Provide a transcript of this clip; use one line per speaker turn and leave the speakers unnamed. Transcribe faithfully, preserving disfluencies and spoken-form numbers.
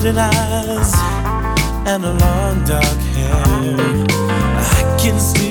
bulging eyes and a long dark hair. I can see